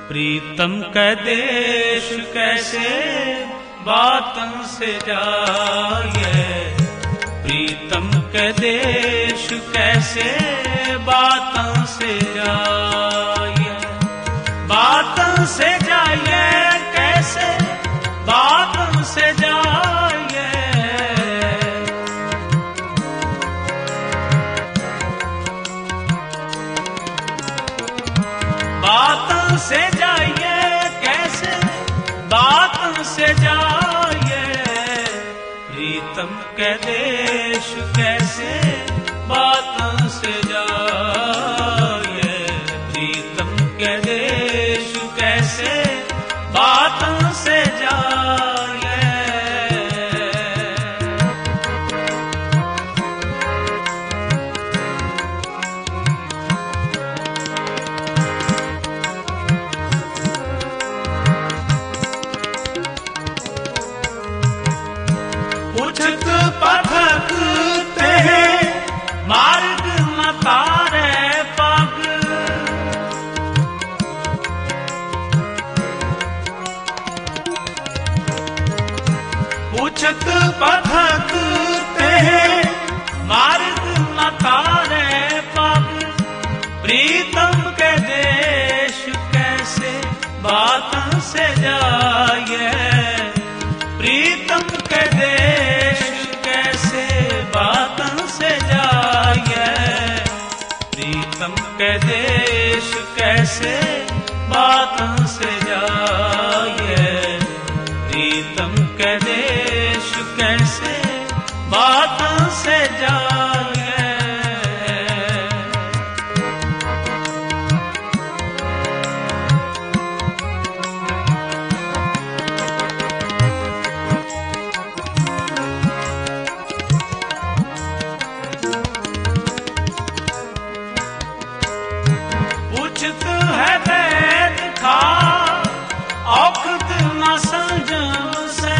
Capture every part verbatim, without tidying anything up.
प्रीतम का देश कैसे बातन से जाए, प्रीतम का देश कैसे बातन से जाए, बातन से जाए कैसे बातन से जाए, बातन से जाइए कैसे बातन से जाइए, प्रीतम के देश कैसे बातन से जाइए, प्रीतम के देश कैसे बातन से जाइए। उछत पथकते हैं मार्ग न तारे पग, उछत पथकते हैं मार्ग न तारे पग, प्रीतम के देश कैसे बातन से जाइए, प्रीतम के देश कैसे बातन से जाइए, प्रीतम के देश कैसे बातन से जाइए, प्रीतम के देश कैसे बातन से जाइए। उचित है वैद खा औखद न संजम से,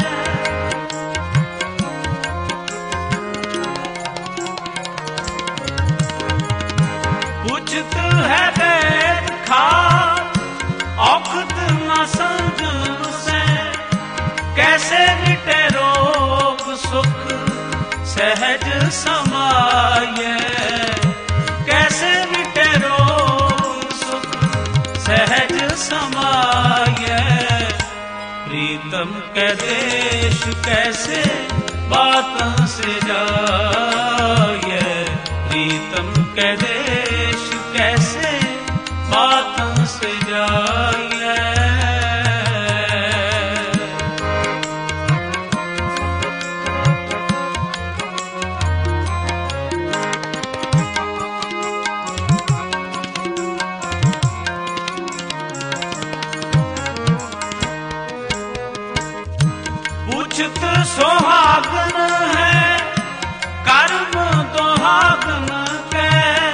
उचित है वैद खा औखद न संजम से, कैसे मिटे रोग सुख सहज समाये, कैसे मिटे रोग सुख सहज समाये, प्रीतम के देश कैसे बातन से जाइए, प्रीतम के देश कैसे बातन से जाइए। उचित सुहागन है कर्म दुहागन के,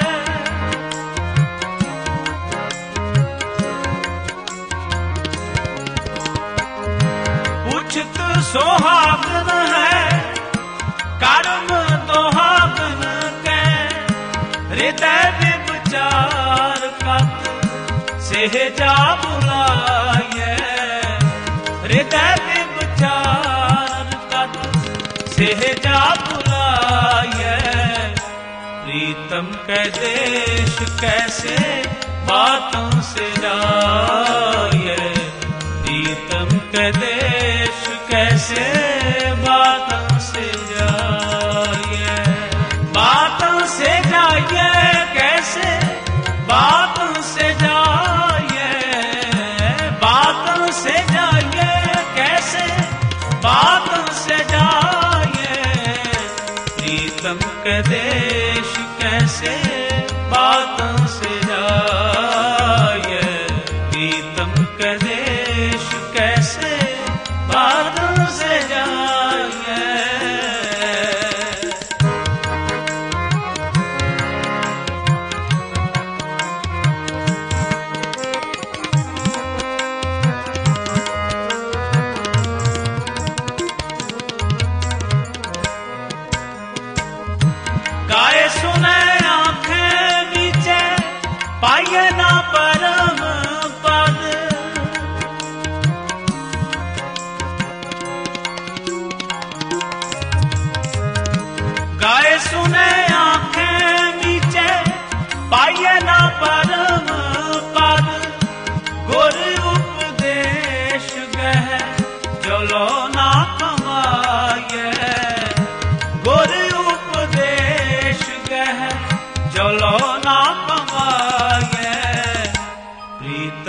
उचित सुहागन है कर्म दुहागन के, हृदय विचार कत सहजा बुलाए, हृदय विचार कत सहजा बुलाए, प्रीतम के देश कैसे बातों से जाइए, प्रीतम के देश कैसे बातों से जाइए, बातों से जाइए कैसे बातों से जाइए, बातों से जाइए कैसे बातन से जाइए, प्रीतम के देश कैसे बातन से जाइए, प्रीतम के देश कैसे बातन से जाइए। गाए सुने आंखें बीचे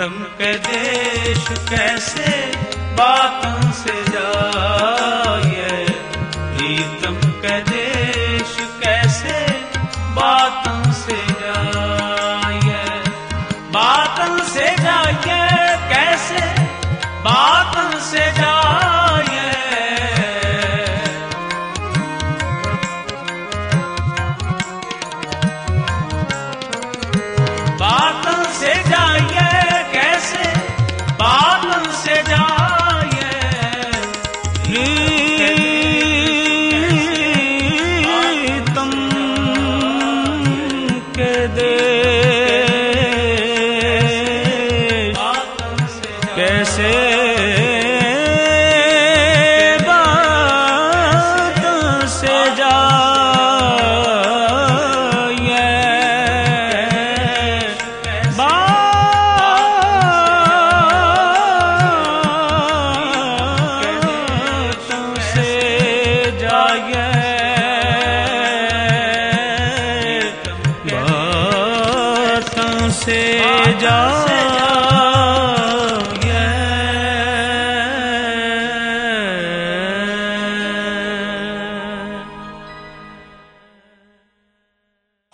प्रीतम के देश कैसे बातों से जाए, प्रीतम के देश कैसे बातों से जाए, बातों से जाए कैसे बातों से जाए, बातों से जाए कैसे बातों से जाए, प्रीतम के देश कैसे बातों से जाए, बातों से जाए, बातों से जाए।